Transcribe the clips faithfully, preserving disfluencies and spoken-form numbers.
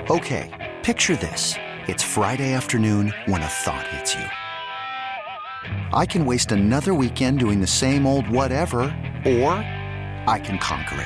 Okay, picture this. It's Friday afternoon when a thought hits you. I can waste another weekend doing the same old whatever, or I can conquer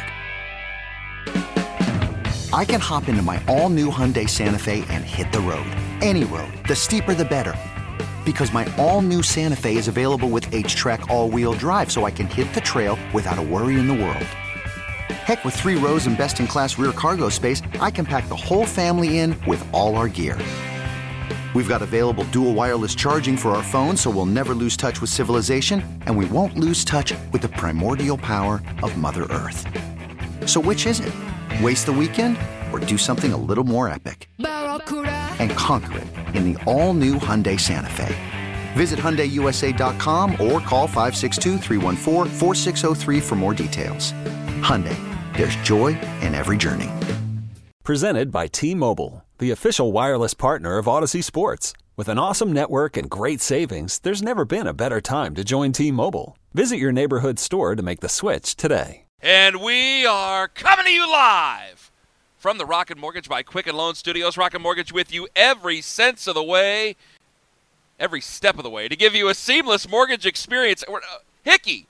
it. I can hop into my all-new Hyundai Santa Fe and hit the road. Any road. The steeper, the better. Because my all-new Santa Fe is available with H-Track all-wheel drive, so I can hit the trail without a worry in the world. Heck, with three rows and best-in-class rear cargo space, I can pack the whole family in with all our gear. We've got available dual wireless charging for our phones, so we'll never lose touch with civilization, and we won't lose touch with the primordial power of Mother Earth. So which is it? Waste the weekend or do something a little more epic? And conquer it in the all-new Hyundai Santa Fe. Visit Hyundai U S A dot com or call five six two, three one four, four six zero three for more details. Hyundai, there's joy in every journey. Presented by T-Mobile, the official wireless partner of Odyssey Sports. With an awesome network and great savings, there's never been a better time to join T-Mobile. Visit your neighborhood store to make the switch today. And we are coming to you live from the Rocket Mortgage by Quicken Loan Studios. Rocket Mortgage with you every sense of the way, every step of the way, to give you a seamless mortgage experience. Uh, Hickey,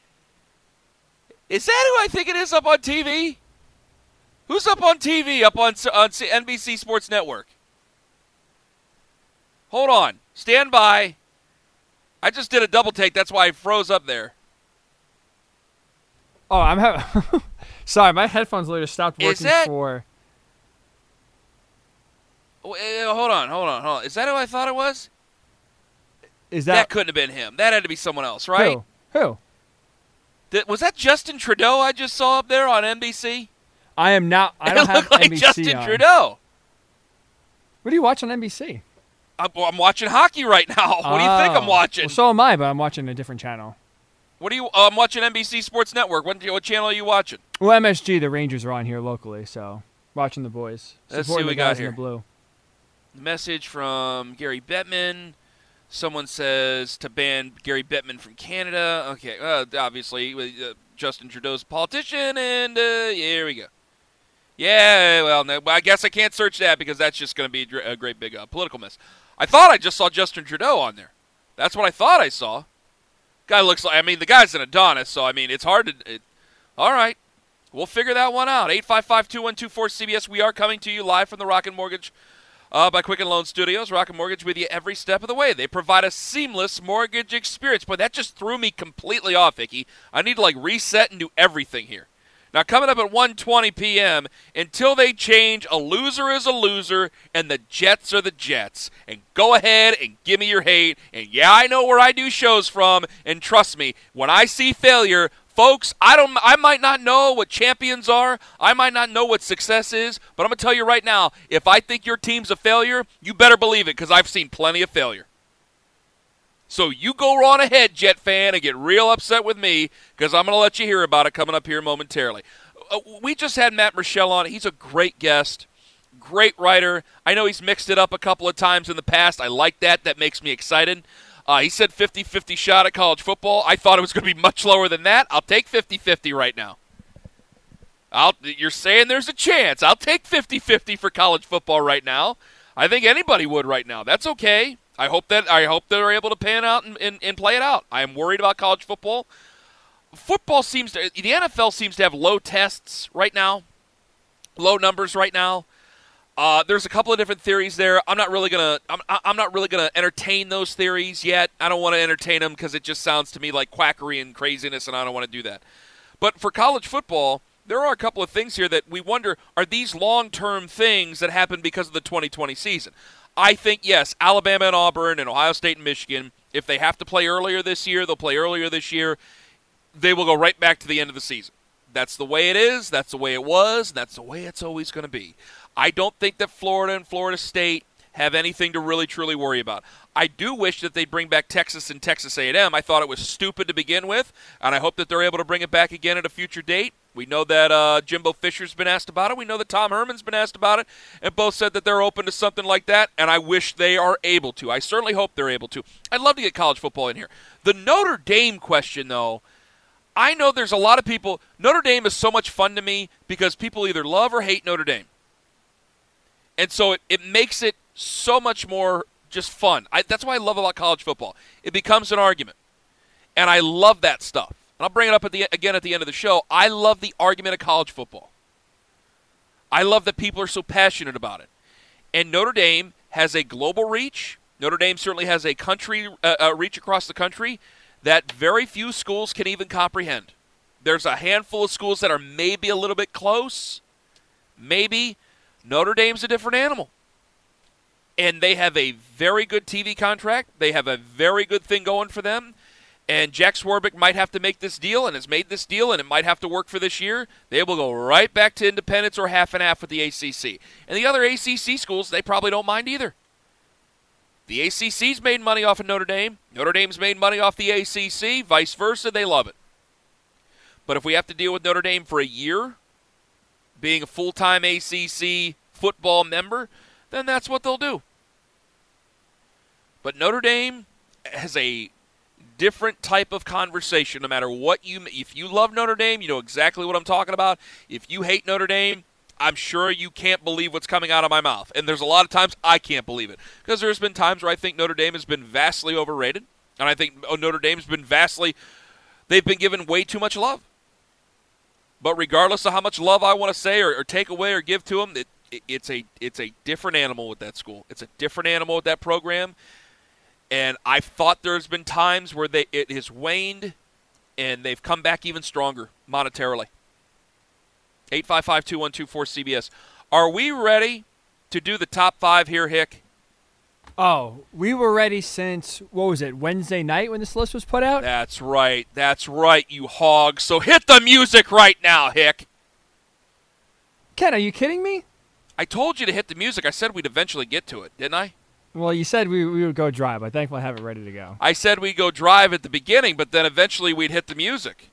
is that who I think it is up on T V? Who's up on T V, up on, on N B C Sports Network? Hold on. Stand by. I just did a double take. That's why I froze up there. Oh, I'm having... Sorry, my headphones literally stopped working that... for... Hold on, hold on, hold on. Is that who I thought it was? Is that... That couldn't have been him. That had to be someone else, right? Who? Who? That, was that Justin Trudeau I just saw up there on N B C? I am not. I don't it have looked like N B C Justin on. Trudeau. What do you watch on N B C? I'm, I'm watching hockey right now. What oh. do you think I'm watching? Well, so am I, but I'm watching a different channel. What do you? Uh, I'm watching N B C Sports Network. What, what channel are you watching? Well, M S G, the Rangers are on here locally, so watching the boys. Let's Supporting see what we the guys got here. In the blue. Message from Gary Bettman. Someone says to ban Gary Bettman from Canada. Okay, uh, obviously uh, Justin Trudeau's a politician, and uh, yeah, here we go. Yeah, well, no, I guess I can't search that because that's just going to be a great big uh, political mess. I thought I just saw Justin Trudeau on there. That's what I thought I saw. Guy looks like, I mean, the guy's an Adonis, so, I mean, it's hard to, it, all right. We'll figure that one out. eight five five, two one two four, C B S. We are coming to you live from the Rocket Mortgage uh, by Quicken Loan Studios. Rocket Mortgage with you every step of the way. They provide a seamless mortgage experience. Boy, that just threw me completely off, Icky. I need to, like, reset and do everything here. Now, coming up at one twenty p.m., until they change, a loser is a loser, and the Jets are the Jets. And go ahead and give me your hate. And, yeah, I know where I do shows from, and trust me, when I see failure, folks, I don't. I might not know what champions are. I might not know what success is, but I'm going to tell you right now, if I think your team's a failure, you better believe it, because I've seen plenty of failure. So you go on ahead, Jet fan, and get real upset with me because I'm going to let you hear about it coming up here momentarily. Uh, we just had Matt Michelle on. He's a great guest, great writer. I know he's mixed it up a couple of times in the past. I like that. That makes me excited. Uh, he said fifty-fifty shot at college football. I thought it was going to be much lower than that. I'll take fifty-fifty right now. I'll, you're saying there's a chance. I'll take fifty-fifty for college football right now. I think anybody would right now. That's okay. I hope that I hope they're able to pan out and, and, and play it out. I am worried about college football. Football seems to the N F L seems to have low tests right now, low numbers right now. Uh, there's a couple of different theories there. I'm not really gonna I'm I'm not really gonna entertain those theories yet. I don't want to entertain them because it just sounds to me like quackery and craziness, and I don't want to do that. But for college football, there are a couple of things here that we wonder, are these long-term things that happen because of the twenty twenty season? I think, yes, Alabama and Auburn and Ohio State and Michigan, if they have to play earlier this year, they'll play earlier this year. They will go right back to the end of the season. That's the way it is. That's the way it was. That's the way it's always going to be. I don't think that Florida and Florida State have anything to really, truly worry about. I do wish that they'd bring back Texas and Texas A and M. I thought it was stupid to begin with, and I hope that they're able to bring it back again at a future date. We know that uh, Jimbo Fisher's been asked about it. We know that Tom Herman's been asked about it, and both said that they're open to something like that, and I wish they are able to. I certainly hope they're able to. I'd love to get college football in here. The Notre Dame question, though, I know there's a lot of people. Notre Dame is so much fun to me because people either love or hate Notre Dame. And so it, it makes it so much more just fun. I, that's what I love about college football. It becomes an argument. And I love that stuff. And I'll bring it up at the again at the end of the show. I love the argument of college football. I love that people are so passionate about it. And Notre Dame has a global reach. Notre Dame certainly has a country uh, uh, reach across the country that very few schools can even comprehend. There's a handful of schools that are maybe a little bit close. Maybe. Notre Dame's a different animal. And they have a very good T V contract. They have a very good thing going for them. And Jack Swarbrick might have to make this deal and has made this deal, and it might have to work for this year. They will go right back to independence or half and half with the A C C. And the other A C C schools, they probably don't mind either. The A C C's made money off of Notre Dame. Notre Dame's made money off the A C C. Vice versa, they love it. But if we have to deal with Notre Dame for a year, being a full-time A C C football member, then that's what they'll do. But Notre Dame has a different type of conversation no matter what you – if you love Notre Dame, you know exactly what I'm talking about. If you hate Notre Dame, I'm sure you can't believe what's coming out of my mouth. And there's a lot of times I can't believe it because there's been times where I think Notre Dame has been vastly overrated, and I think Notre Dame's been vastly – they've been given way too much love. But regardless of how much love I want to say or, or take away or give to them, it, it, it's a it's a different animal with that school. It's a different animal with that program. And I've thought there's been times where they it has waned, and they've come back even stronger monetarily. eight five five, two one two four, C B S. Are we ready to do the top five here, Hick? Oh, we were ready since, what was it, Wednesday night when this list was put out? That's right. That's right, you hog. So hit the music right now, Hick. Ken, are you kidding me? I told you to hit the music. I said we'd eventually get to it, didn't I? Well, you said we, we would go drive. I thankfully have it ready to go. I said we'd go drive at the beginning, but then eventually we'd hit the music.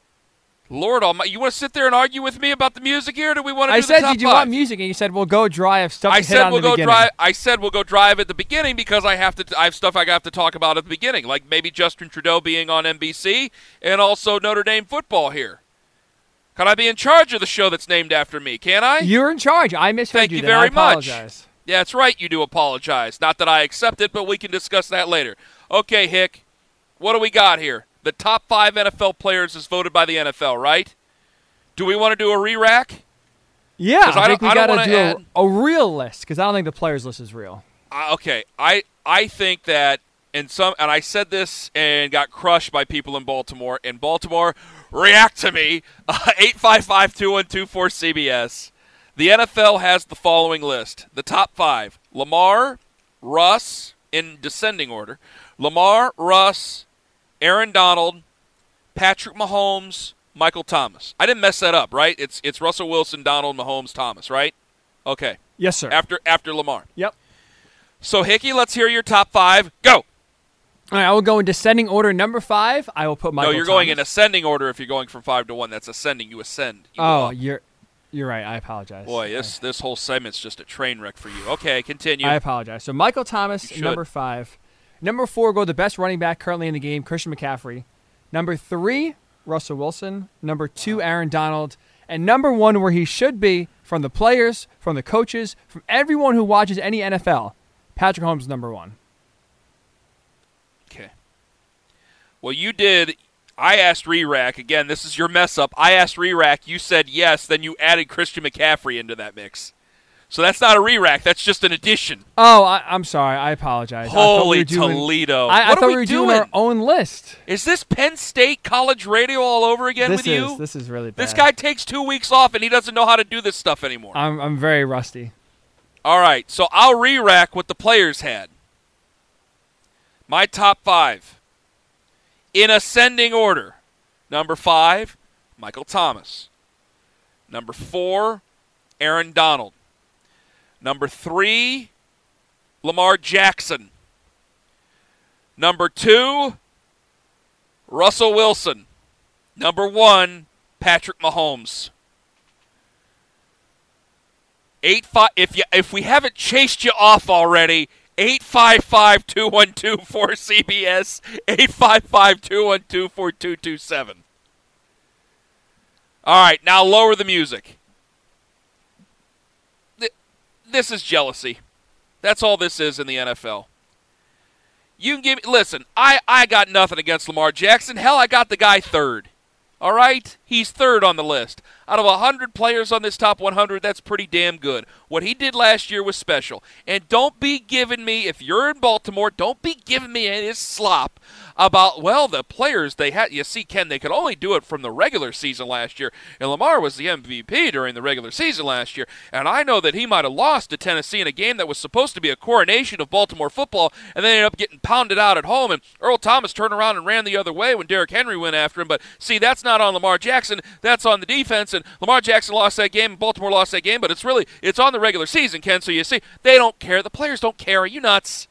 Lord Almighty, you want to sit there and argue with me about the music here, or do we want to I do said, the top did you five? want music? And you said, we'll go drive stuff to I hit said on we'll the go beginning. drive. I said we'll go drive at the beginning because I have to. I have stuff I have to talk about at the beginning, like maybe Justin Trudeau being on N B C and also Notre Dame football here. Can I be in charge of the show that's named after me? Can I? You're in charge. I misheard Thank you. you then. very I apologize. much. Yeah, that's right. You do apologize. Not that I accept it, but we can discuss that later. Okay, Hick, what do we got here? The top five N F L players is voted by the N F L, right? Do we want to do a re-rack? Yeah, I, I think we I got to wanna do add, a, a real list because I don't think the players list is real. Uh, okay, I I think that in some, and I said this and got crushed by people in Baltimore. In Baltimore, react to me. Uh, eight five five, two one two four, C B S. The N F L has the following list. The top five. Lamar, Russ, in descending order. Lamar, Russ, Aaron Donald, Patrick Mahomes, Michael Thomas. I didn't mess that up, right? It's it's Russell Wilson, Donald, Mahomes, Thomas, right? Okay. Yes, sir. After after Lamar. Yep. So, Hickey, let's hear your top five. Go. All right, I will go in descending order. Number five, I will put Michael No, you're Thomas. going in ascending order if you're going from five to one. That's ascending. You ascend. You go Oh, up. you're you're right. I apologize. Boy, this this whole segment's just a train wreck for you. Okay, continue. I apologize. So Michael Thomas, You should. number five. Number four, go the best running back currently in the game, Christian McCaffrey. Number three, Russell Wilson. Number two, Aaron Donald. And number one, where he should be, from the players, from the coaches, from everyone who watches any N F L, Patrick Mahomes is number one. Okay. Well, you did. I asked Re-Rack. Again, this is your mess up. I asked Re-Rack. You said yes. Then you added Christian McCaffrey into that mix. So that's not a re-rack. That's just an addition. Oh, I, I'm sorry. I apologize. Holy I we doing, Toledo. I, I what thought are we we were doing? doing our own list. Is this Penn State college radio all over again this with is, you? This is really bad. This guy takes two weeks off, and he doesn't know how to do this stuff anymore. I'm, I'm very rusty. All right, so I'll re-rack what the players had. My top five. In ascending order. Number five, Michael Thomas. Number four, Aaron Donald. Number three, Lamar Jackson. Number two, Russell Wilson. Number one, Patrick Mahomes. Eight five. If you if we haven't chased you off already, eight five five two one two four C B S. Eight five five two one two four two two seven. All right, now lower the music. this is jealousy. That's all this is in the N F L. You can give me, listen, I, I got nothing against Lamar Jackson. Hell, I got the guy third. All right? He's third on the list. Out of one hundred players on this top one hundred, that's pretty damn good. What he did last year was special. And don't be giving me, if you're in Baltimore, don't be giving me any slop about, well, the players they had. You see, Ken, they could only do it from the regular season last year. And Lamar was the M V P during the regular season last year. And I know that he might have lost to Tennessee in a game that was supposed to be a coronation of Baltimore football, and they ended up getting pounded out at home. And Earl Thomas turned around and ran the other way when Derrick Henry went after him. But see, that's not on Lamar Jackson. That's on the defense. And Lamar Jackson lost that game, and Baltimore lost that game. But it's really, it's on the regular season, Ken. So you see, they don't care. The players don't care. Are you nuts?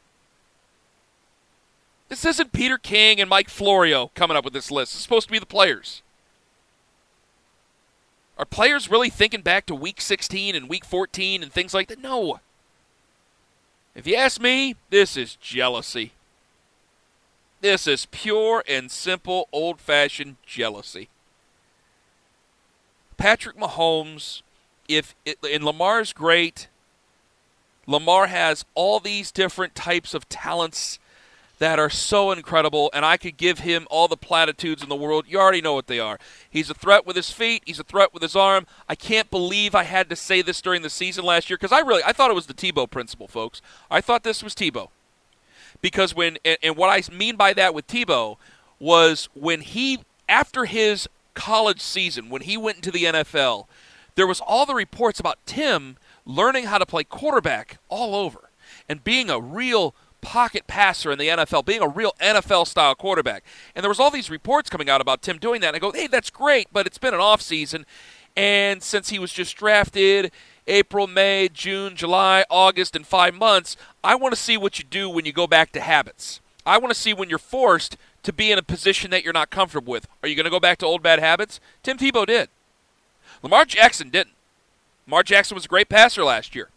This isn't Peter King and Mike Florio coming up with this list. It's supposed to be the players. Are players really thinking back to week sixteen and week fourteen and things like that? No. If you ask me, this is jealousy. This is pure and simple, old-fashioned jealousy. Patrick Mahomes, if it, and Lamar's great, Lamar has all these different types of talents that are so incredible, and I could give him all the platitudes in the world. You already know what they are. He's a threat with his feet. He's a threat with his arm. I can't believe I had to say this during the season last year because I really, I thought it was the Tebow principle, folks. I thought this was Tebow. Because when, and, and what I mean by that with Tebow was when he, after his college season, when he went into the N F L, there was all the reports about Tim learning how to play quarterback all over and being a real pocket passer in the N F L, being a real N F L-style quarterback. And there was all these reports coming out about Tim doing that. And I go, hey, that's great, but it's been an off season. And since he was just drafted April, May, June, July, August, and five months, I want to see what you do when you go back to habits. I want to see when you're forced to be in a position that you're not comfortable with. Are you going to go back to old bad habits? Tim Tebow did. Lamar Jackson didn't. Lamar Jackson was a great passer last year.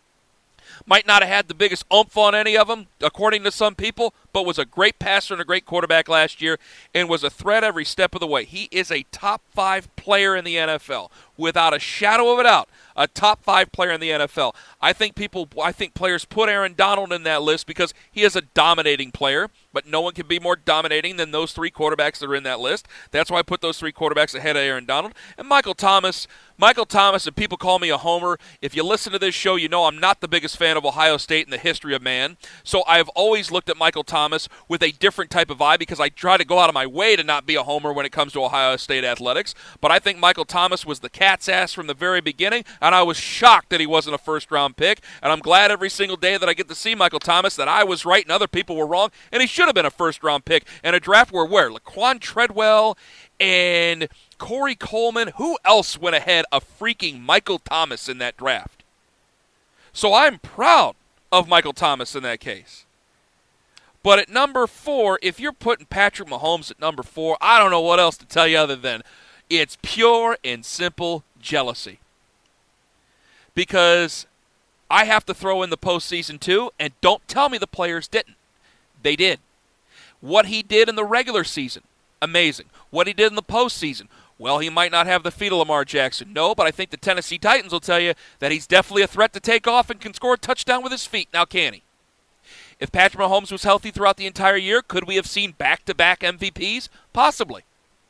Might not have had the biggest oomph on any of them, according to some people, but was a great passer and a great quarterback last year and was a threat every step of the way. He is a top five player in the N F L, without a shadow of a doubt. A top five player in the N F L. I think people, I think players put Aaron Donald in that list because he is a dominating player, but no one can be more dominating than those three quarterbacks that are in that list. That's why I put those three quarterbacks ahead of Aaron Donald. And Michael Thomas, Michael Thomas, and people call me a homer. If you listen to this show, you know I'm not the biggest fan of Ohio State in the history of man. So I've always looked at Michael Thomas with a different type of eye because I try to go out of my way to not be a homer when it comes to Ohio State athletics. But I think Michael Thomas was the cat's ass from the very beginning, and I was shocked that he wasn't a first-round pick. And I'm glad every single day that I get to see Michael Thomas that I was right and other people were wrong, and he should have been a first-round pick. And a draft where where? Laquan Treadwell and Corey Coleman. Who else went ahead of freaking Michael Thomas in that draft? So I'm proud of Michael Thomas in that case. But at number four, if you're putting Patrick Mahomes at number four, I don't know what else to tell you other than it's pure and simple jealousy. Because I have to throw in the postseason too, and don't tell me the players didn't. They did. What he did in the regular season, amazing. What he did in the postseason, well, he might not have the feet of Lamar Jackson. No, but I think the Tennessee Titans will tell you that he's definitely a threat to take off and can score a touchdown with his feet. Now, can he? If Patrick Mahomes was healthy throughout the entire year, could we have seen back-to-back M V Ps? Possibly.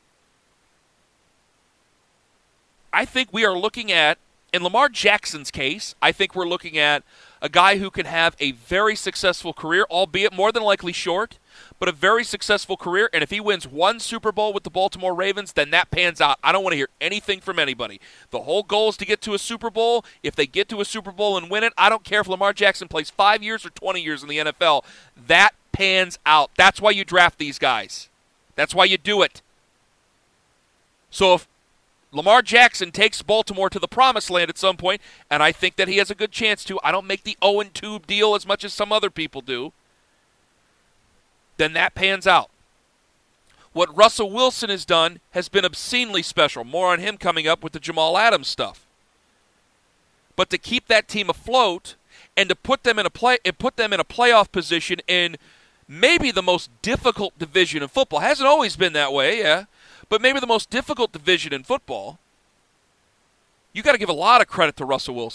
I think we are looking at, in Lamar Jackson's case, I think we're looking at a guy who can have a very successful career, albeit more than likely short, but a very successful career. And if he wins one Super Bowl with the Baltimore Ravens, then that pans out. I don't want to hear anything from anybody. The whole goal is to get to a Super Bowl. If they get to a Super Bowl and win it, I don't care if Lamar Jackson plays five years or twenty years in the N F L. That pans out. That's why you draft these guys. That's why you do it. So if Lamar Jackson takes Baltimore to the promised land at some point, and I think that he has a good chance to. I don't make the oh and two deal as much as some other people do. Then that pans out. What Russell Wilson has done has been obscenely special. More on him coming up with the Jamal Adams stuff. But to keep that team afloat and to put them in a play, and put them in a playoff position in maybe the most difficult division in football. Hasn't always been that way, yeah. But maybe the most difficult division in football, you got to give a lot of credit to Russell Wilson.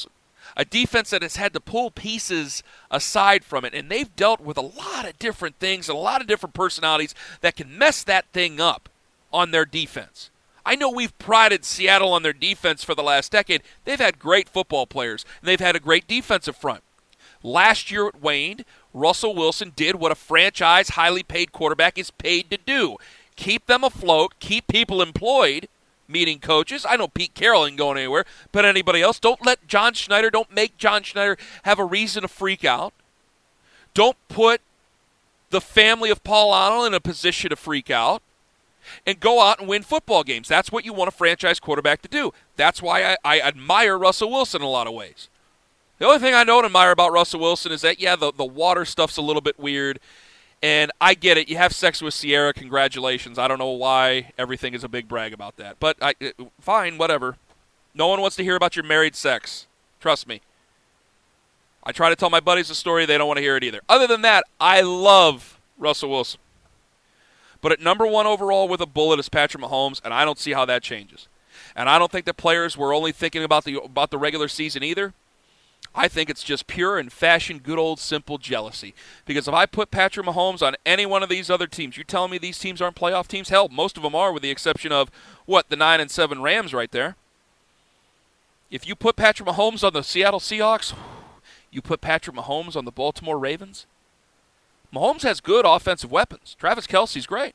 A defense that has had to pull pieces aside from it, and they've dealt with a lot of different things and a lot of different personalities that can mess that thing up on their defense. I know we've prided Seattle on their defense for the last decade. They've had great football players, and they've had a great defensive front. Last year at Wayne, Russell Wilson did what a franchise, highly paid quarterback is paid to do. Keep them afloat, keep people employed, meaning coaches. I know Pete Carroll ain't going anywhere, but anybody else. Don't let John Schneider, don't make John Schneider have a reason to freak out. Don't put the family of Paul Arnold in a position to freak out. And go out and win football games. That's what you want a franchise quarterback to do. That's why I, I admire Russell Wilson in a lot of ways. The only thing I don't admire about Russell Wilson is that, yeah, the, the water stuff's a little bit weird. And I get it. You have sex with Sierra. Congratulations. I don't know why everything is a big brag about that. But I, fine, whatever. No one wants to hear about your married sex. Trust me. I try to tell my buddies the story. They don't want to hear it either. Other than that, I love Russell Wilson. But at number one overall with a bullet is Patrick Mahomes, and I don't see how that changes. And I don't think the players were only thinking about the about the regular season either. I think it's just pure and fashion, good old simple jealousy. Because if I put Patrick Mahomes on any one of these other teams, you're telling me these teams aren't playoff teams? Hell, most of them are, with the exception of, what, the nine and seven Rams right there. If you put Patrick Mahomes on the Seattle Seahawks, you put Patrick Mahomes on the Baltimore Ravens, Mahomes has good offensive weapons. Travis Kelce's great.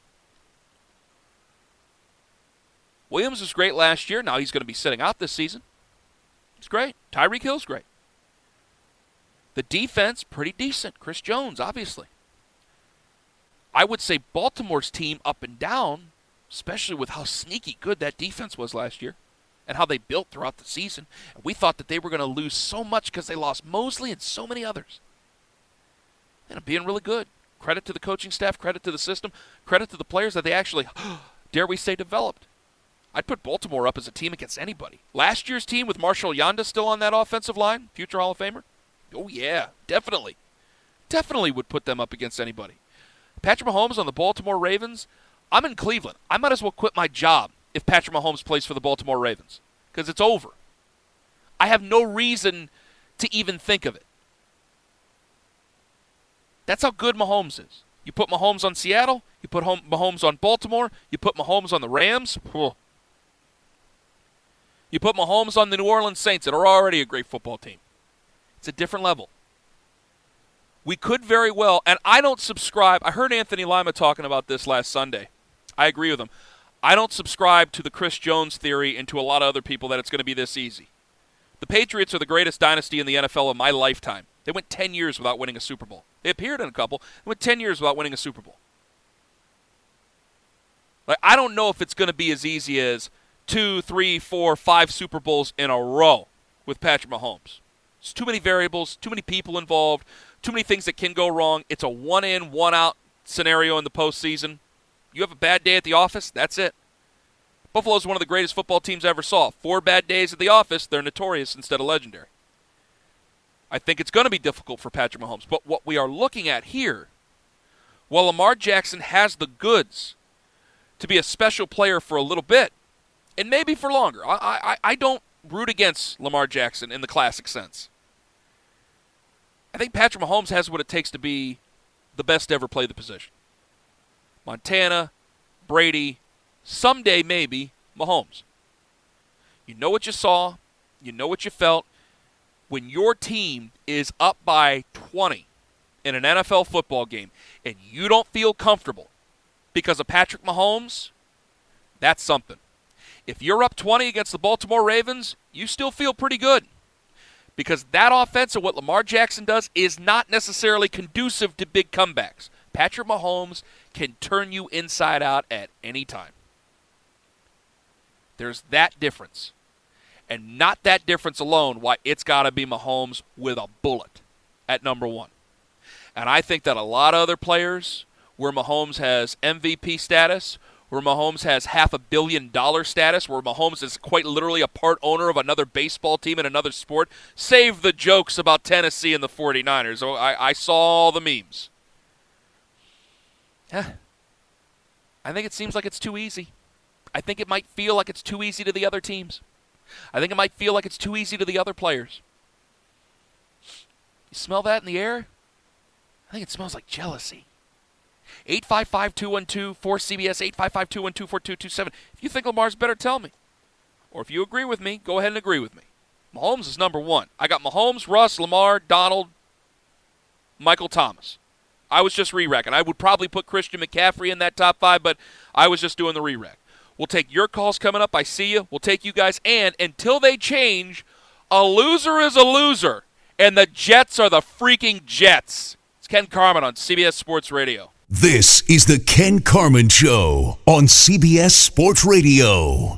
Williams was great last year. Now he's going to be sitting out this season. He's great. Tyreek Hill's great. The defense, pretty decent. Chris Jones, obviously. I would say Baltimore's team up and down, especially with how sneaky good that defense was last year and how they built throughout the season. And we thought that they were going to lose so much because they lost Mosley and so many others. And being really good. Credit to the coaching staff, credit to the system, credit to the players that they actually, dare we say, developed. I'd put Baltimore up as a team against anybody. Last year's team with Marshall Yanda still on that offensive line, future Hall of Famer, oh yeah, definitely. Definitely would put them up against anybody. Patrick Mahomes on the Baltimore Ravens, I'm in Cleveland. I might as well quit my job if Patrick Mahomes plays for the Baltimore Ravens because it's over. I have no reason to even think of it. That's how good Mahomes is. You put Mahomes on Seattle, you put Mahomes on Baltimore, you put Mahomes on the Rams. Whew. You put Mahomes on the New Orleans Saints that are already a great football team. It's a different level. We could very well, and I don't subscribe. I heard Anthony Lima talking about this last Sunday. I agree with him. I don't subscribe to the Chris Jones theory and to a lot of other people that it's going to be this easy. The Patriots are the greatest dynasty in the N F L of my lifetime. They went ten years without winning a Super Bowl. They appeared in a couple. They went ten years without winning a Super Bowl. Like, I don't know if it's going to be as easy as two, three, four, five Super Bowls in a row with Patrick Mahomes. There's too many variables, too many people involved, too many things that can go wrong. It's a one-in, one-out scenario in the postseason. You have a bad day at the office, that's it. Buffalo's one of the greatest football teams I ever saw. Four bad days at the office, they're notorious instead of legendary. I think it's going to be difficult for Patrick Mahomes. But what we are looking at here, while Lamar Jackson has the goods to be a special player for a little bit, and maybe for longer. I, I, I don't root against Lamar Jackson in the classic sense. I think Patrick Mahomes has what it takes to be the best to ever play the position. Montana, Brady, someday maybe Mahomes. You know what you saw. You know what you felt. When your team is up by twenty in an N F L football game and you don't feel comfortable because of Patrick Mahomes, that's something. If you're up twenty against the Baltimore Ravens, you still feel pretty good because that offense and what Lamar Jackson does is not necessarily conducive to big comebacks. Patrick Mahomes can turn you inside out at any time. There's that difference. And not that difference alone why it's got to be Mahomes with a bullet at number one. And I think that a lot of other players where Mahomes has M V P status, where Mahomes has half a billion dollar status, where Mahomes is quite literally a part owner of another baseball team in another sport, save the jokes about Tennessee and the forty-niners. Oh, I, I saw all the memes. Eh. I think it seems like it's too easy. I think it might feel like it's too easy to the other teams. I think it might feel like it's too easy to the other players. You smell that in the air? I think it smells like jealousy. eight five five, two one two, four C B S, eight five five, two one two, four two two seven. If you think Lamar's better, tell me. Or if you agree with me, go ahead and agree with me. Mahomes is number one. I got Mahomes, Russ, Lamar, Donald, Michael Thomas. I was just re-racking. I would probably put Christian McCaffrey in that top five, but I was just doing the re-rack. We'll take your calls coming up. I see you. We'll take you guys. And until they change, a loser is a loser, and the Jets are the freaking Jets. It's Ken Carman on C B S Sports Radio. This is the Ken Carman Show on C B S Sports Radio.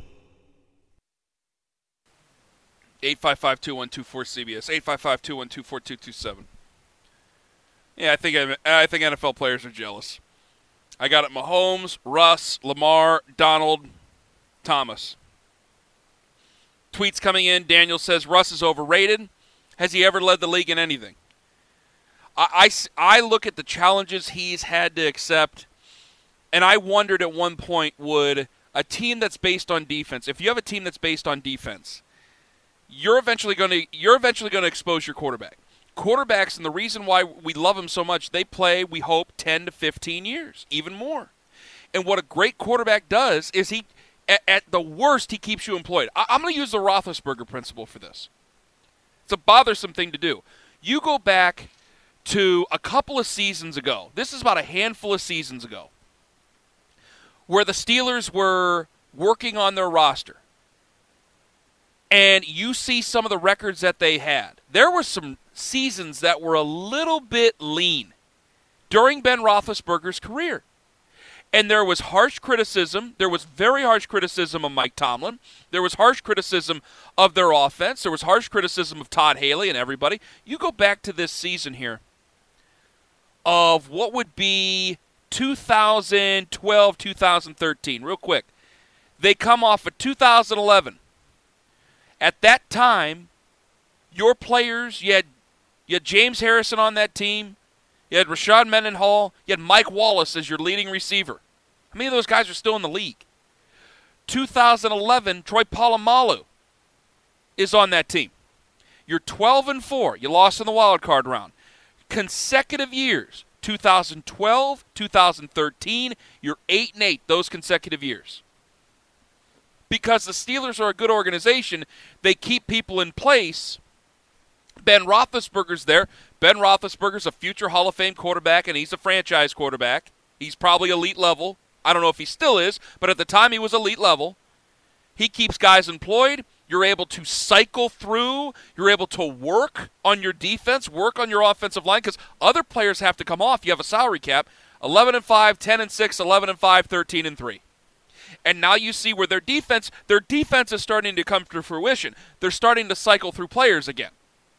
eight five five, two one two, four C B S, eight five five, two one two, four two two seven. Yeah, I think I think N F L players are jealous. I got it Mahomes, Russ, Lamar, Donald, Thomas. Tweets coming in. Daniel says Russ is overrated. Has he ever led the league in anything? I, I, I look at the challenges he's had to accept, and I wondered at one point, would a team that's based on defense, if you have a team that's based on defense, you're eventually going to you're eventually going to expose your quarterback. Quarterbacks, and the reason why we love them so much, they play, we hope, ten to fifteen years, even more. And what a great quarterback does is he, at, at the worst, he keeps you employed. I, I'm going to use the Roethlisberger principle for this. It's a bothersome thing to do. You go back to a couple of seasons ago. This is about a handful of seasons ago, where the Steelers were working on their roster. And you see some of the records that they had. There were some seasons that were a little bit lean during Ben Roethlisberger's career. And there was harsh criticism. There was very harsh criticism of Mike Tomlin. There was harsh criticism of their offense. There was harsh criticism of Todd Haley and everybody. You go back to this season here of what would be two thousand twelve, two thousand thirteen. Real quick. They come off of two thousand eleven. At that time, your players, you had, you had James Harrison on that team. You had Rashad Mendenhall. You had Mike Wallace as your leading receiver. How many of those guys are still in the league? two thousand eleven, Troy Polamalu is on that team. You're twelve and four. You lost in the wild card round. Consecutive years, two thousand twelve, two thousand thirteen, you're eight and eight those consecutive years. Because the Steelers are a good organization, they keep people in place. Ben Roethlisberger's there. Ben Roethlisberger's a future Hall of Fame quarterback, and he's a franchise quarterback. He's probably elite level. I don't know if he still is, but at the time he was elite level. He keeps guys employed. You're able to cycle through. You're able to work on your defense, work on your offensive line, because other players have to come off. You have a salary cap. eleven and five, ten and six, eleven and five, thirteen and three. And now you see where their defense, their defense is starting to come to fruition. They're starting to cycle through players again.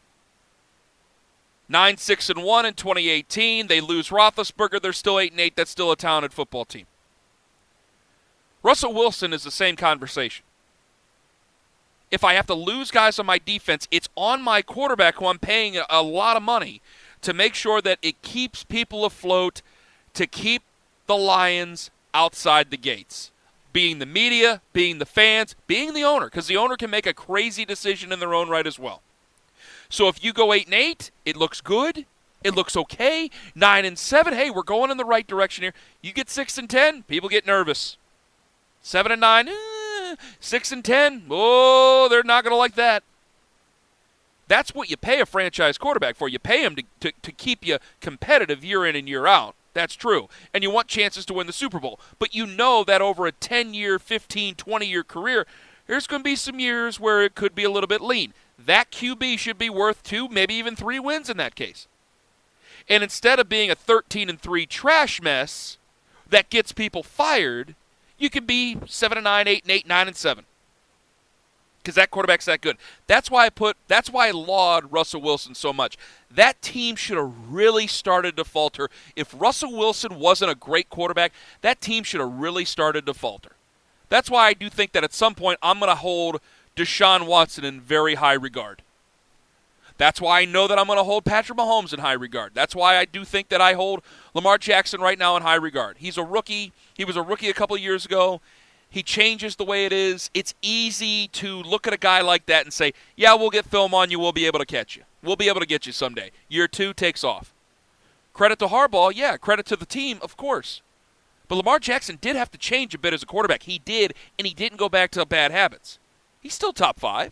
nine six and one in twenty eighteen. They lose Roethlisberger. They're still eight and eight. That's still a talented football team. Russell Wilson is the same conversation. If I have to lose guys on my defense, it's on my quarterback, who I'm paying a lot of money, to make sure that it keeps people afloat, to keep the Lions outside the gates. Being the media, being the fans, being the owner, because the owner can make a crazy decision in their own right as well. So if you go eight and eight, it looks good. It looks okay. Nine and seven, hey, we're going in the right direction here. You get six and ten, people get nervous. Seven and nine, eh, six and ten, oh, they're not going to like that. That's what you pay a franchise quarterback for. You pay him to, to, to keep you competitive year in and year out. That's true. And you want chances to win the Super Bowl. But you know that over a ten-year, fifteen, twenty-year career, there's going to be some years where it could be a little bit lean. That Q B should be worth two, maybe even three wins in that case. And instead of being a thirteen and three trash mess that gets people fired, you can be seven and nine, eight and eight, nine and seven. Because that quarterback's that good. That's why I put. That's why I laud Russell Wilson so much. That team should have really started to falter. If Russell Wilson wasn't a great quarterback, that team should have really started to falter. That's why I do think that at some point I'm going to hold Deshaun Watson in very high regard. That's why I know that I'm going to hold Patrick Mahomes in high regard. That's why I do think that I hold Lamar Jackson right now in high regard. He's a rookie. He was a rookie a couple of years ago. He changes the way it is. It's easy to look at a guy like that and say, yeah, we'll get film on you. We'll be able to catch you. We'll be able to get you someday. Year two takes off. Credit to Harbaugh, yeah. Credit to the team, of course. But Lamar Jackson did have to change a bit as a quarterback. He did, and he didn't go back to bad habits. He's still top five.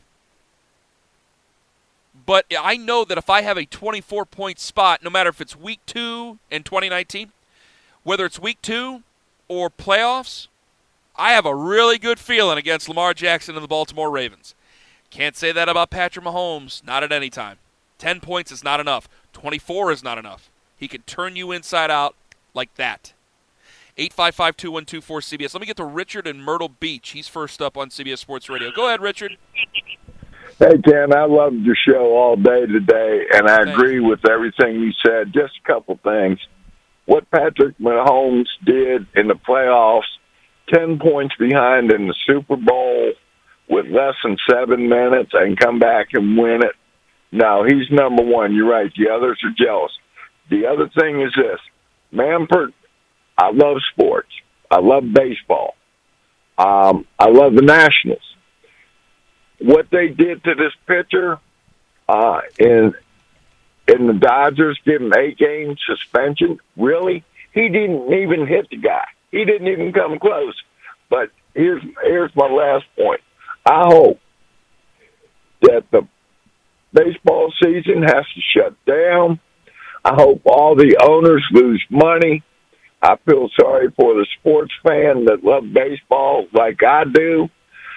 But I know that if I have a twenty-four point spot, no matter if it's week two in twenty nineteen, whether it's week two or playoffs, I have a really good feeling against Lamar Jackson and the Baltimore Ravens. Can't say that about Patrick Mahomes, not at any time. ten points is not enough. twenty-four is not enough. He can turn you inside out like that. eight five five, two one two, four C B S. Let me get to Richard in Myrtle Beach. He's first up on C B S Sports Radio. Go ahead, Richard. Hey, Ken, I loved your show all day today, and I agree with everything you said. Just a couple things. What Patrick Mahomes did in the playoffs, ten points behind in the Super Bowl with less than seven minutes and come back and win it. No, he's number one. You're right. The others are jealous. The other thing is this. Manfred, I love sports. I love baseball. Um, I love the Nationals. What they did to this pitcher uh, in in the Dodgers, give him eight game suspension. Really, he didn't even hit the guy. He didn't even come close. But here's here's my last point. I hope that the baseball season has to shut down. I hope all the owners lose money. I feel sorry for the sports fan that love baseball like I do.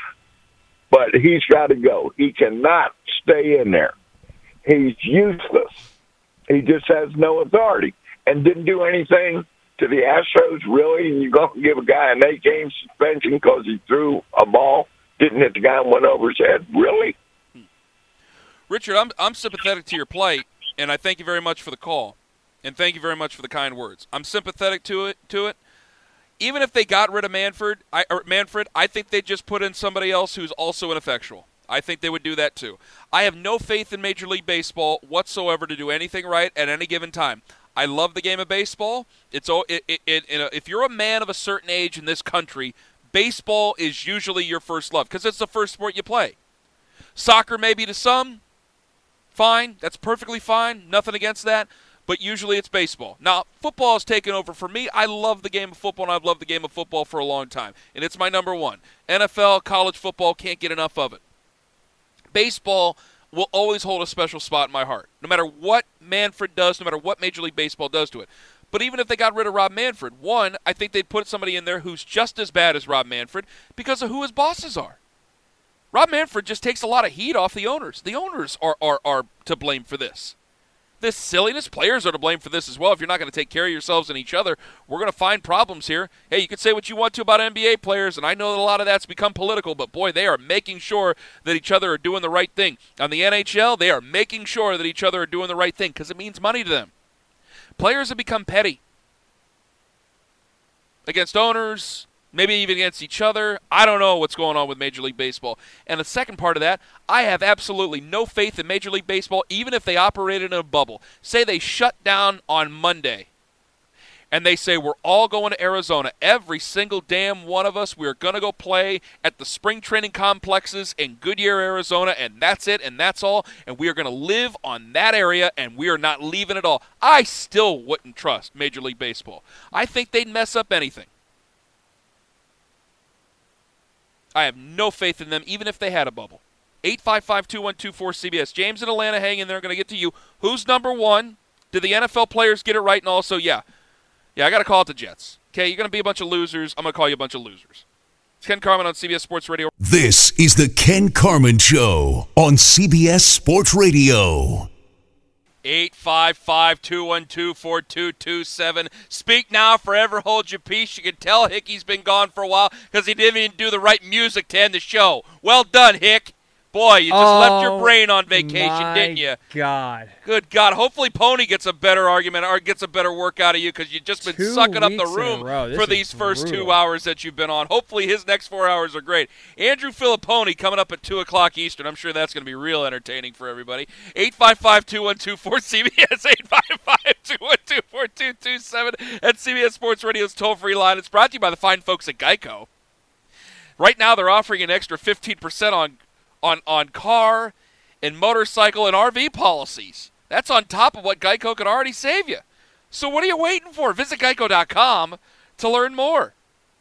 But he's got to go. He cannot stay in there. He's useless. He just has no authority and didn't do anything to the Astros, really. And you're going to give a guy an eight-game suspension because he threw a ball, didn't hit the guy and went over his head? Really? Richard, I'm I'm sympathetic to your plight, and I thank you very much for the call. And thank you very much for the kind words. I'm sympathetic to it. To it. Even if they got rid of Manfred, I, or Manfred, I think they'd just put in somebody else who's also ineffectual. I think they would do that too. I have no faith in Major League Baseball whatsoever to do anything right at any given time. I love the game of baseball. It's it, it, it, it, if you're a man of a certain age in this country, baseball is usually your first love because it's the first sport you play. Soccer maybe to some, fine. That's perfectly fine. Nothing against that. But usually it's baseball. Now, football has taken over for me. I love the game of football, and I've loved the game of football for a long time. And it's my number one. N F L, college football, can't get enough of it. Baseball will always hold a special spot in my heart, no matter what Manfred does, no matter what Major League Baseball does to it. But even if they got rid of Rob Manfred, one, I think they'd put somebody in there who's just as bad as Rob Manfred because of who his bosses are. Rob Manfred just takes a lot of heat off the owners. The owners are, are, are to blame for this. This silliness, players are to blame for this as well. If you're not going to take care of yourselves and each other, we're going to find problems here. Hey, you can say what you want to about N B A players, and I know that a lot of that's become political, but boy, they are making sure that each other are doing the right thing. On the N H L, they are making sure that each other are doing the right thing because it means money to them. Players have become petty against owners, maybe even against each other. I don't know what's going on with Major League Baseball. And the second part of that, I have absolutely no faith in Major League Baseball, even if they operated in a bubble. Say they shut down on Monday, and they say we're all going to Arizona. Every single damn one of us, we're going to go play at the spring training complexes in Goodyear, Arizona, and that's it, and that's all. And we are going to live on that area, and we are not leaving at all. I still wouldn't trust Major League Baseball. I think they'd mess up anything. I have no faith in them, even if they had a bubble. eight five five, two one two, four C B S. James in Atlanta, hang in there. I'm going to get to you. Who's number one? Did the N F L players get it right? And also, yeah. Yeah, I got to call it the Jets. Okay, you're going to be a bunch of losers. I'm going to call you a bunch of losers. It's Ken Carman on C B S Sports Radio. This is the Ken Carman Show on C B S Sports Radio. eight five five, two one two, four two two seven. Speak now, forever hold your peace. You can tell Hickey's been gone for a while because he didn't even do the right music to end the show. Well done, Hick. Boy, you just oh, left your brain on vacation, my didn't you? God. Good God. Hopefully Pony gets a better argument or gets a better work out of you because you've just been Two sucking up the weeks in a room row. This for is these first brutal. two hours that you've been on. Hopefully his next four hours are great. Andrew Filipponi coming up at two o'clock Eastern. I'm sure that's going to be real entertaining for everybody. eight five five, two one two, four C B S, eight five five, two one two, four two two seven at C B S Sports Radio's toll-free line. It's brought to you by the fine folks at Geico. Right now they're offering an extra fifteen percent on on on car in motorcycle and R V policies. That's on top of what Geico could already save you. So what are you waiting for? Visit geico dot com to learn more.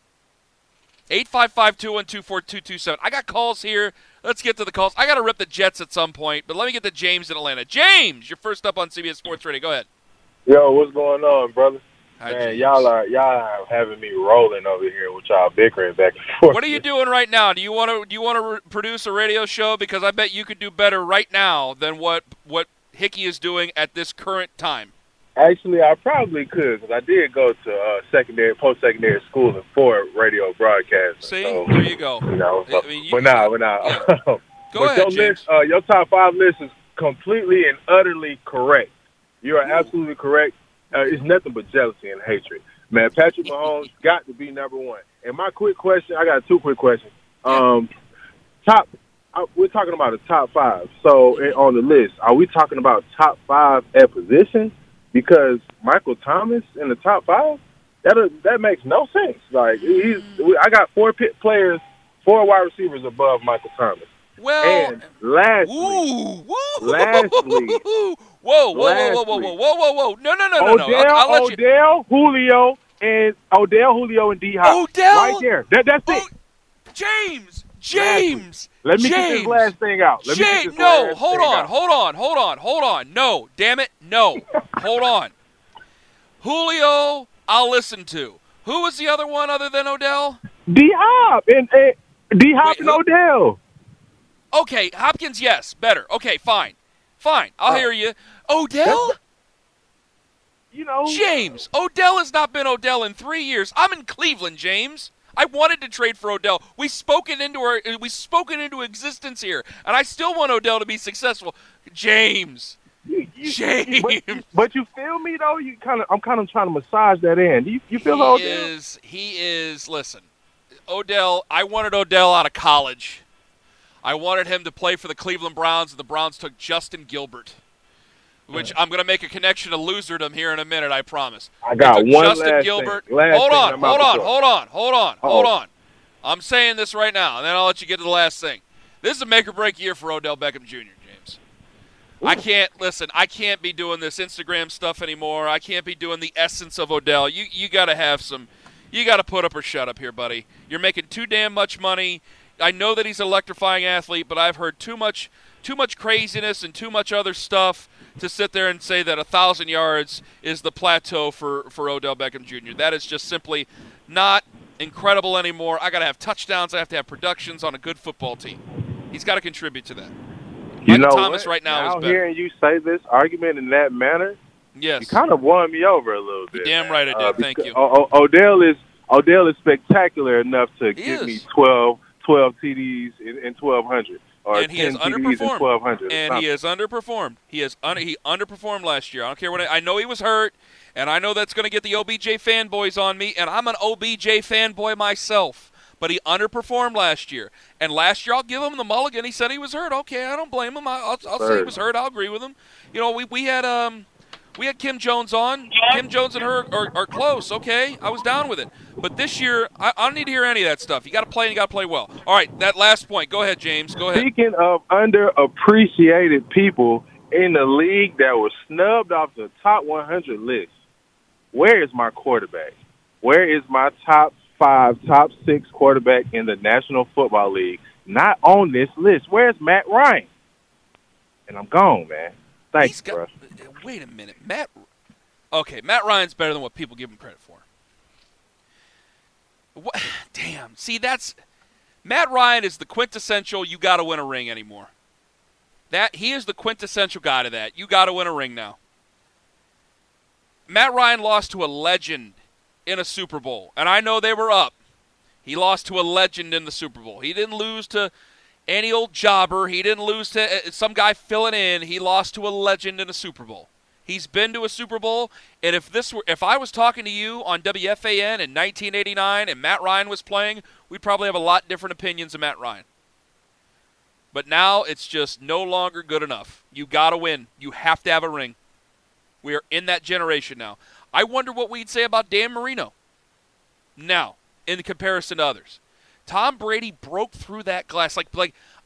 eight five five, two one two, four two two seven. I got calls here. Let's get to the calls. I got to rip the Jets at some point, but let me get to James in Atlanta. James, you're first up on C B S Sports Radio. Go ahead. Yo, what's going on, brother? Hi, Man, James. y'all are y'all are having me rolling over here with y'all bickering back and forth. What are you doing right now? Do you want to do you want to re- produce a radio show? Because I bet you could do better right now than what what Hickey is doing at this current time. Actually, I probably could, because I did go to uh, secondary, post-secondary school in Ford radio broadcasting. See, so, there you go. You know, so, I mean, you- but now, but now. yeah. Go but ahead, your James. list, uh, your top five list is completely and utterly correct. You are Ooh. absolutely correct. Uh, it's nothing but jealousy and hatred. Man, Patrick Mahomes got to be number one. And my quick question, I got two quick questions. Um, top, uh, we're talking about a top five. So eh, on the list, are we talking about top five at position? Because Michael Thomas in the top five, that that makes no sense. Like he's, I got four pit players, four wide receivers above Michael Thomas. Well, And lastly, ooh, woo, lastly, whoa, whoa, whoa, whoa, whoa, whoa, whoa, whoa, whoa, no, no, no, no, no. Odell, I'll, I'll let you. Odell, Julio, and Odell, Julio, and D Hop. Odell? right there. That, that's it. Oh, James, James, Let me James. get this last thing out. Let me get James, this no, last hold thing on, out. hold on, hold on, hold on, hold on. No, damn it, no, hold on. Julio, I'll listen to. Who was the other one other than Odell? D Hop and, and D Hop Wait, and who- Odell. Okay, Hopkins, yes, better. Okay, fine, fine. I'll Uh, hear you. Odell. You know, James, Odell has not been Odell in three years. I'm in Cleveland, James. I wanted to trade for Odell. We spoke it into our, we spoke it into existence here, and I still want Odell to be successful. James, you, you, James, But, but you feel me though? You kind of, I'm kind of trying to massage that in. Do you, you feel he Odell? is, he is. Listen, Odell. I wanted Odell out of college. I wanted him to play for the Cleveland Browns, and the Browns took Justin Gilbert. Which I'm going to make a connection to loserdom here in a minute, I promise. I got They took one Justin last Gilbert. thing. Last hold thing, on, I'm out hold the on, door. hold on, hold on, hold Oh. on. I'm saying this right now, and then I'll let you get to the last thing. This is a make-or-break year for Odell Beckham Junior, James. I can't, listen, I can't be doing this Instagram stuff anymore. I can't be doing the essence of Odell. You you got to have some, you got to put up or shut up here, buddy. You're making too damn much money. I know that he's an electrifying athlete, but I've heard too much too much craziness and too much other stuff to sit there and say that one thousand yards is the plateau for, for Odell Beckham Junior That is just simply not incredible anymore. I got to have touchdowns. I have to have productions on a good football team. He's got to contribute to that. You Michael know Thomas what? right now, now is better. hearing you say this argument in that manner, Yes. you kind of won me over a little bit. Damn man. right I did. Uh, Thank because you. O- O- Odell is Odell is spectacular enough to He give me is. twelve, twelve T Ds in, in twelve hundred. Or And he has ten T Ds in underperformed. twelve hundred. And he has underperformed. He has un- he underperformed last year. I don't care what. I, I know he was hurt, and I know that's going to get the O B J fanboys on me. And I'm an O B J fanboy myself. But he underperformed last year. And last year, I'll give him the mulligan. He said he was hurt. Okay, I don't blame him. I, I'll, I'll say he was hurt. I'll agree with him. You know, we we had um. We had Kim Jones on. Kim Jones and her are, are close, okay? I was down with it. But this year, I, I don't need to hear any of that stuff. You got to play and you got to play well. All right, that last point. Go ahead, James. Go ahead. Speaking of underappreciated people in the league that was snubbed off the top one hundred list, where is my quarterback? Where is my top five, top six quarterback in the National Football League? Not on this list. Where's Matt Ryan? And I'm gone, man. Thanks, He's got, bro. Wait a minute. Matt. Okay, Matt Ryan's better than what people give him credit for. What? Damn. See, that's. Matt Ryan is the quintessential you got to win a ring anymore. That He is the quintessential guy to that. You got to win a ring now. Matt Ryan lost to a legend in a Super Bowl, and I know they were up. He lost to a legend in the Super Bowl. He didn't lose to any old jobber. He didn't lose to uh, some guy filling in. He lost to a legend in a Super Bowl. He's been to a Super Bowl, and if this were, if I was talking to you on W F A N in nineteen eighty-nine and Matt Ryan was playing, we'd probably have a lot different opinions of Matt Ryan. But now it's just no longer good enough. You got to win. You have to have a ring. We are in that generation now. I wonder what we'd say about Dan Marino now in comparison to others. Tom Brady broke through that glass. Like, like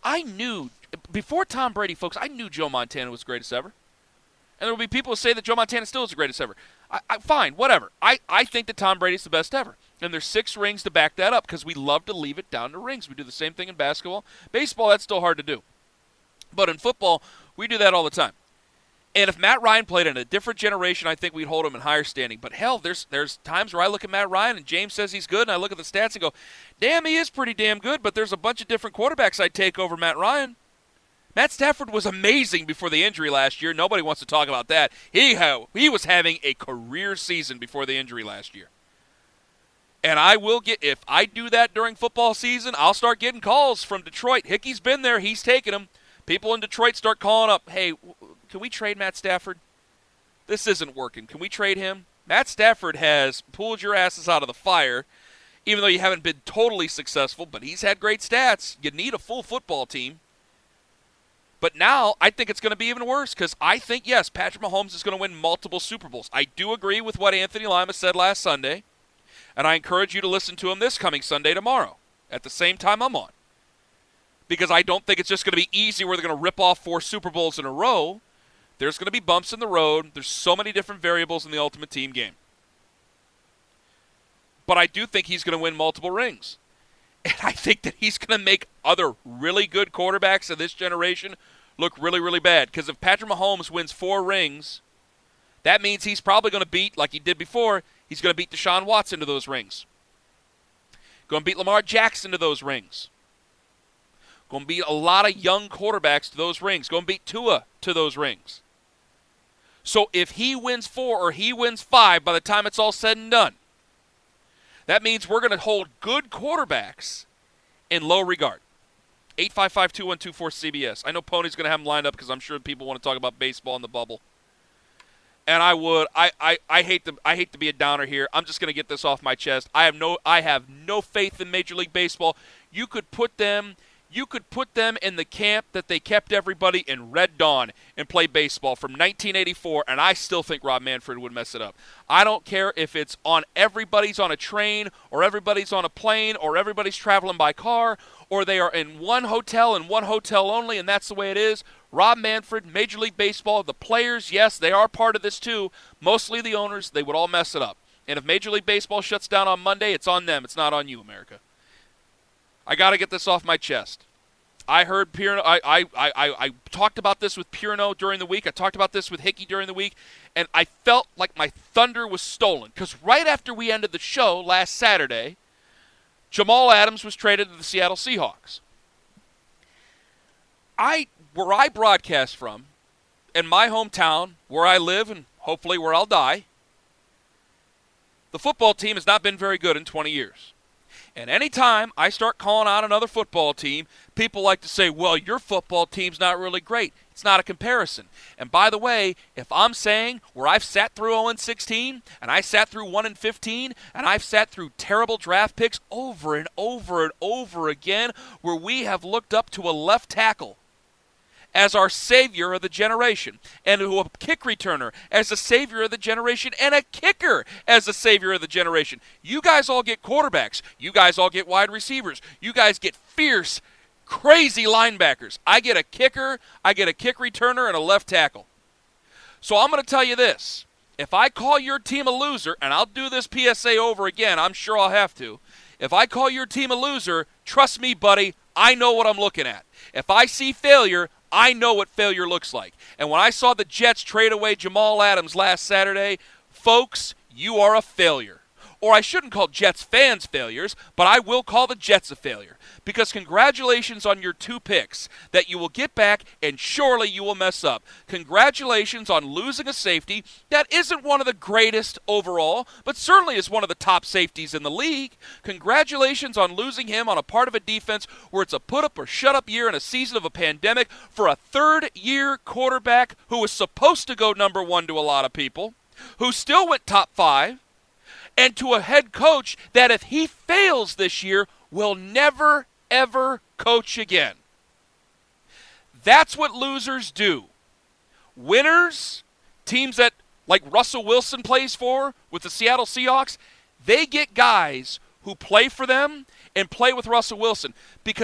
I knew, before Tom Brady, folks, I knew Joe Montana was the greatest ever. And there will be people who say that Joe Montana still is the greatest ever. I, I, fine, whatever. I, I think that Tom Brady's the best ever. And there's six rings to back that up because we love to leave it down to rings. We do the same thing in basketball. Baseball, that's still hard to do. But in football, we do that all the time. And if Matt Ryan played in a different generation, I think we'd hold him in higher standing. But hell, there's there's times where I look at Matt Ryan and James says he's good, and I look at the stats and go, damn, he is pretty damn good, but there's a bunch of different quarterbacks I'd take over Matt Ryan. Matt Stafford was amazing before the injury last year. Nobody wants to talk about that. He, ha- he was having a career season before the injury last year. And I will get, if I do that during football season, I'll start getting calls from Detroit. Hickey's been there. He's taken them. People in Detroit start calling up, hey, can we trade Matt Stafford? This isn't working. Can we trade him? Matt Stafford has pulled your asses out of the fire, even though you haven't been totally successful, but he's had great stats. You need a full football team. But now I think it's going to be even worse because I think, yes, Patrick Mahomes is going to win multiple Super Bowls. I do agree with what Anthony Lima said last Sunday, and I encourage you to listen to him this coming Sunday tomorrow at the same time I'm on. Because I don't think it's just going to be easy where they're going to rip off four Super Bowls in a row. There's going to be bumps in the road. There's so many different variables in the Ultimate Team game. But I do think he's going to win multiple rings. And I think that he's going to make other really good quarterbacks of this generation look really, really bad. Because if Patrick Mahomes wins four rings, that means he's probably going to beat, like he did before, he's going to beat Deshaun Watson to those rings. Going to beat Lamar Jackson to those rings. Going to beat a lot of young quarterbacks to those rings. Going to beat Tua to those rings. So if he wins four or he wins five by the time it's all said and done, that means we're going to hold good quarterbacks in low regard. eight five five, two one two four, C B S. I know Pony's going to have them lined up because I'm sure people want to talk about baseball in the bubble. And I would. I, I, I hate to I hate to be a downer here. I'm just going to get this off my chest. I have no I have no faith in Major League Baseball. You could put them You could put them in the camp that they kept everybody in Red Dawn and play baseball from nineteen eighty-four, and I still think Rob Manfred would mess it up. I don't care if it's on everybody's on a train or everybody's on a plane or everybody's traveling by car or they are in one hotel and one hotel only, and that's the way it is. Rob Manfred, Major League Baseball, the players, yes, they are part of this too. Mostly the owners, they would all mess it up. And if Major League Baseball shuts down on Monday, it's on them. It's not on you, America. I got to get this off my chest. I heard Pirno. I, I, I, I talked about this with Pirno during the week. I talked about this with Hickey during the week, and I felt like my thunder was stolen because right after we ended the show last Saturday, Jamal Adams was traded to the Seattle Seahawks. I, where I broadcast from, in my hometown, where I live and hopefully where I'll die, the football team has not been very good in twenty years. And anytime I start calling out another football team, people like to say, well, your football team's not really great. It's not a comparison. And by the way, if I'm saying where I've sat through oh and sixteen, and I sat through one and fifteen, and I've sat through terrible draft picks over and over and over again, where we have looked up to a left tackle as our savior of the generation, and a kick returner as the savior of the generation, and a kicker as the savior of the generation. You guys all get quarterbacks. You guys all get wide receivers. You guys get fierce, crazy linebackers. I get a kicker, I get a kick returner, and a left tackle. So I'm going to tell you this. If I call your team a loser, and I'll do this P S A over again, I'm sure I'll have to. If I call your team a loser, trust me, buddy, I know what I'm looking at. If I see failure, I know what failure looks like. And when I saw the Jets trade away Jamal Adams last Saturday, folks, you are a failure. Or I shouldn't call Jets fans failures, but I will call the Jets a failure. Because congratulations on your two picks that you will get back, and surely you will mess up. Congratulations on losing a safety that isn't one of the greatest overall, but certainly is one of the top safeties in the league. Congratulations on losing him on a part of a defense where it's a put-up-or-shut-up year in a season of a pandemic for a third-year quarterback who was supposed to go number one to a lot of people, who still went top five, and to a head coach that if he fails this year will never, ever coach again. That's what losers do. Winners, teams that, like Russell Wilson plays for with the Seattle Seahawks, they get guys who play for them and play with Russell Wilson because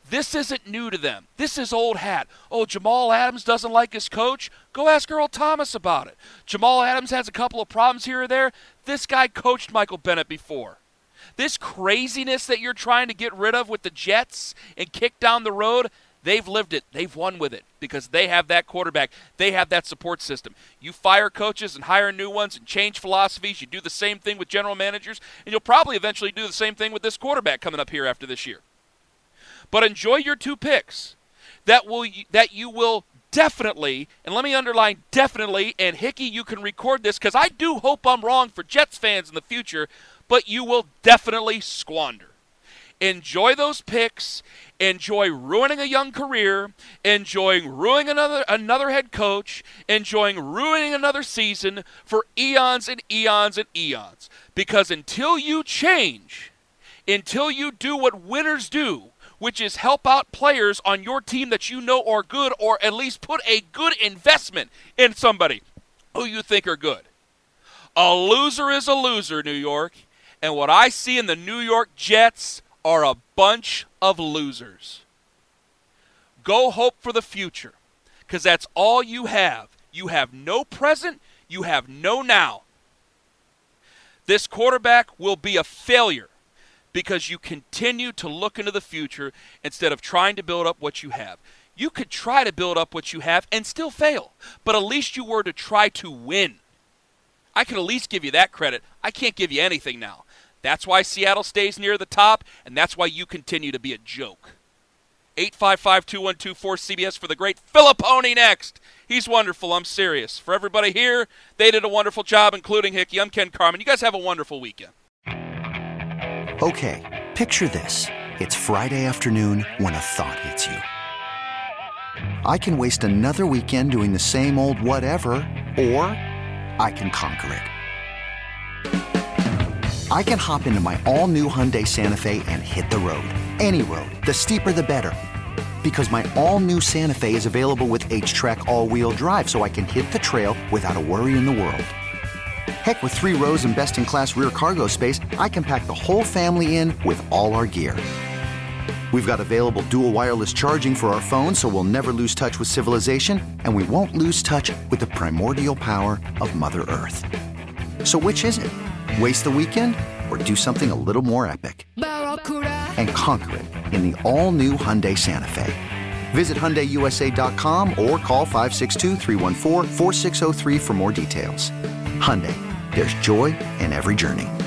This isn't new to them. This is old hat. Oh, Jamal Adams doesn't like his coach? Go ask Earl Thomas about it. Jamal Adams has a couple of problems here or there. This guy coached Michael Bennett before. This craziness that you're trying to get rid of with the Jets and kick down the road, they've lived it. They've won with it because they have that quarterback. They have that support system. You fire coaches and hire new ones and change philosophies. You do the same thing with general managers, and you'll probably eventually do the same thing with this quarterback coming up here after this year. But enjoy your two picks. That will that you will definitely, and let me underline definitely, and Hickey, you can record this because I do hope I'm wrong for Jets fans in the future, but you will definitely squander. Enjoy those picks. Enjoy ruining a young career. Enjoying ruining another another head coach. Enjoying ruining another season for eons and eons and eons. Because until you change, until you do what winners do, which is help out players on your team that you know are good, or at least put a good investment in somebody who you think are good. A loser is a loser, New York. And what I see in the New York Jets are a bunch of losers. Go hope for the future, because that's all you have. You have no present, you have no now. This quarterback will be a failure because you continue to look into the future instead of trying to build up what you have. You could try to build up what you have and still fail, but at least you were to try to win. I can at least give you that credit. I can't give you anything now. That's why Seattle stays near the top, and that's why you continue to be a joke. eight five five, two one two, four C B S for the great Filippone next. He's wonderful. I'm serious. For everybody here, they did a wonderful job, including Hickey. I'm Ken Carman. You guys have a wonderful weekend. Okay, picture this. It's Friday afternoon when a thought hits you. I can waste another weekend doing the same old whatever, or I can conquer it. I can hop into my all-new Hyundai Santa Fe and hit the road. Any road. The steeper, the better. Because my all-new Santa Fe is available with H-Track all-wheel drive, so I can hit the trail without a worry in the world. Heck, with three rows and best-in-class rear cargo space, I can pack the whole family in with all our gear. We've got available dual wireless charging for our phones, so we'll never lose touch with civilization, and we won't lose touch with the primordial power of Mother Earth. So which is it? Waste the weekend or do something a little more epic? And conquer it in the all-new Hyundai Santa Fe. Visit Hyundai U S A dot com or call five six two, three one four, four six zero three for more details. Hyundai, there's joy in every journey.